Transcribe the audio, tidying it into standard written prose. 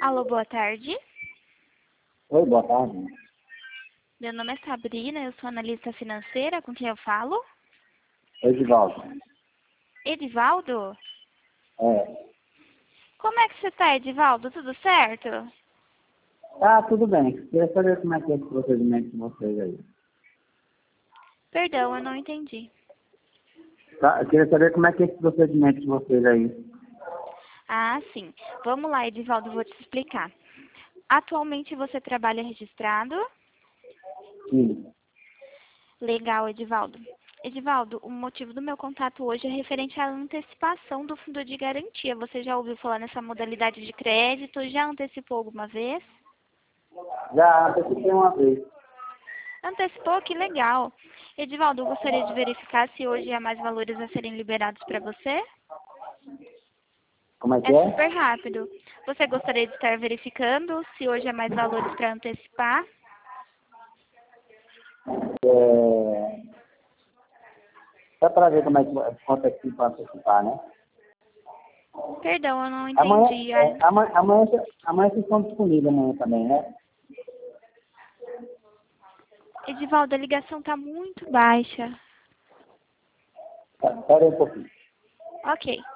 Alô, boa tarde. Oi, boa tarde. Meu nome é Sabrina, eu sou analista financeira. Com quem eu falo? Edivaldo. Edivaldo? É. Como é que você tá, Edivaldo? Tudo certo? Tá, tudo bem. Queria saber como é que é esse procedimento de vocês aí. Perdão, eu não entendi. Tá, eu queria saber como é que é esse procedimento de vocês aí. Ah, sim. Vamos lá, Edivaldo, vou te explicar. Atualmente você trabalha registrado? Sim. Legal, Edivaldo. Edivaldo, o motivo do meu contato hoje é referente à antecipação do fundo de garantia. Você já ouviu falar nessa modalidade de crédito? Já antecipou alguma vez? Já antecipei uma vez. Antecipou? Que legal. Edivaldo, eu gostaria de verificar se hoje há mais valores a serem liberados para você. Como é que É é? super rápido. Você gostaria de estar verificando se hoje há mais valores para antecipar? É... Só para ver como é que quanto é que para antecipar, né? Perdão, eu não Amanhã, entendi. Olha. amanhã vocês estão disponíveis amanhã também, né? Edivaldo, a ligação está muito baixa. Espera aí um pouquinho. Ok.